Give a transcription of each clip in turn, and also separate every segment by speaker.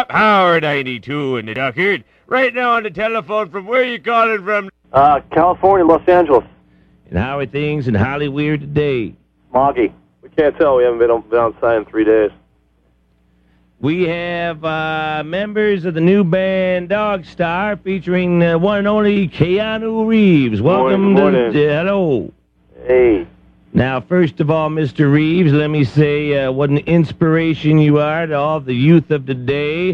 Speaker 1: Power 92 in the Duckard. Right now on the telephone from where you calling from?
Speaker 2: California, Los Angeles.
Speaker 1: And how are things in Hollywood today?
Speaker 2: Moggy. We can't tell. We haven't been outside in 3 days.
Speaker 1: We have members of the new band Dog Star featuring the one and only Keanu Reeves. Welcome
Speaker 2: morning.
Speaker 1: Hello.
Speaker 2: Hey.
Speaker 1: Now, first of all, Mr. Reeves, let me say what an inspiration you are to all the youth of today.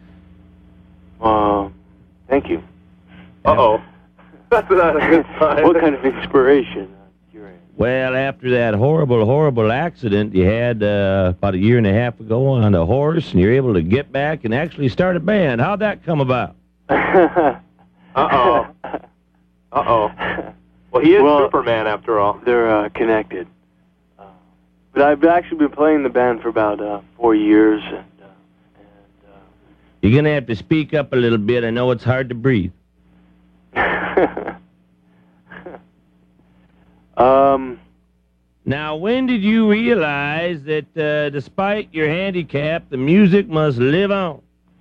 Speaker 2: Thank you.
Speaker 3: Uh-oh. That's not a good sign.
Speaker 2: What kind of inspiration?
Speaker 1: Well, after that horrible accident you had about a year and a half ago on a horse, and you're able to get back and actually start a band. How'd that come about?
Speaker 3: Uh-oh. Uh-oh. Well, he is Superman, after all.
Speaker 2: They're connected. But I've actually been playing the band for about 4 years.
Speaker 1: You're going to have to speak up a little bit. I know it's hard to breathe. Now, when did you realize that despite your handicap, the music must live on?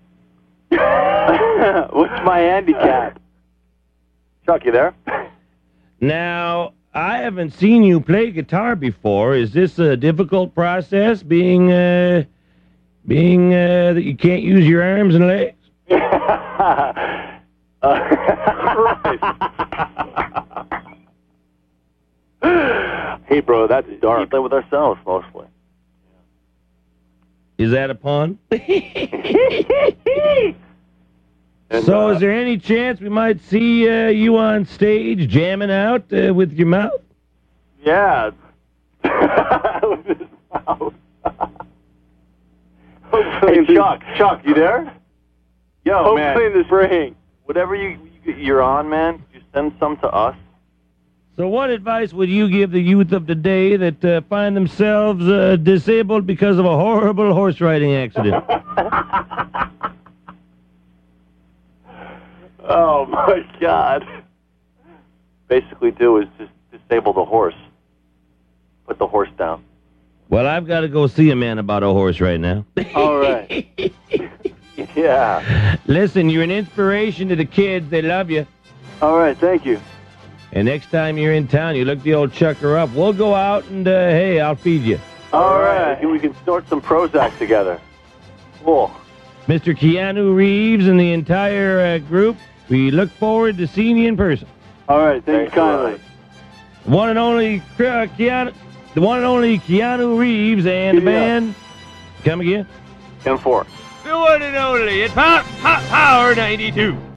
Speaker 2: What's my handicap? Chuck, you there?
Speaker 1: Now, I haven't seen you play guitar before. Is this a difficult process, being that you can't use your arms and legs?
Speaker 2: Hey, bro, that's dark. We play with ourselves, mostly.
Speaker 1: Is that a pun? So is there any chance we might see you on stage jamming out with your mouth?
Speaker 2: Yeah. With his mouth. Hey, Chuck, you there? Yo, man. Hopefully in the spring. Whatever you're on, man, you send some to us.
Speaker 1: So what advice would you give the youth of today that find themselves disabled because of a horrible horse riding accident?
Speaker 2: Oh, my God. Basically do is just disable the horse. Put the horse down.
Speaker 1: Well, I've got to go see a man about a horse right now.
Speaker 2: All right. Yeah.
Speaker 1: Listen, you're an inspiration to the kids. They love you.
Speaker 2: All right, thank you.
Speaker 1: And next time you're in town, you look the old chucker up. We'll go out and, hey, I'll feed you.
Speaker 2: All right. We can snort some Prozac together. Cool.
Speaker 1: Mr. Keanu Reeves and the entire group, we look forward to seeing you in person.
Speaker 2: All right, thanks kindly.
Speaker 1: The one and only Keanu Reeves and the band. Come again?
Speaker 2: 10-4.
Speaker 1: The one and only. It's Power 92.